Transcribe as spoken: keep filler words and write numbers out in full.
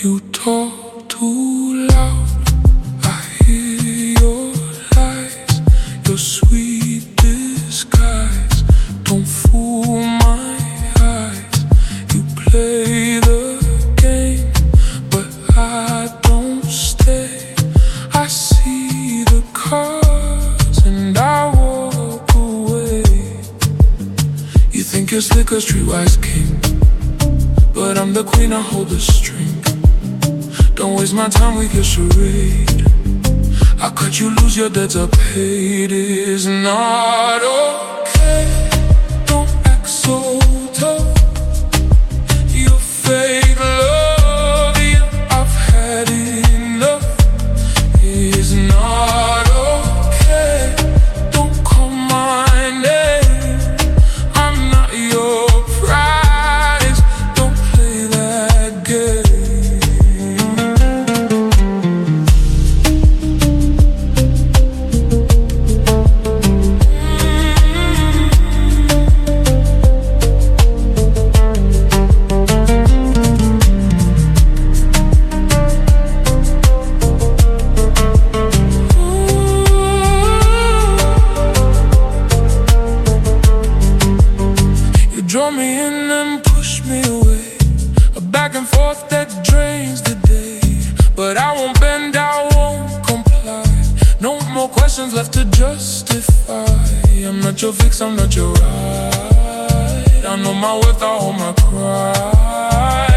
You talk too loud, I hear your lies, your sweet disguise. Don't fool my eyes. You play the game, but I don't stay. I see the cards and I walk away. You think you're slick, a streetwise king, but I'm the queen, I hold the string. Don't waste my time with your charade. I cut you loose, your debts are paid. It's not okay. Don't act so tough. You fake love, yeah, I've had enough. It's not okay. Don't call my name. I'm not your prize. Don't play that game. Draw me in and push me away, a back and forth that drains the day. But I won't bend, I won't comply. No more questions left to justify. I'm not your fix, I'm not your ride. I know my worth, I hold my pride.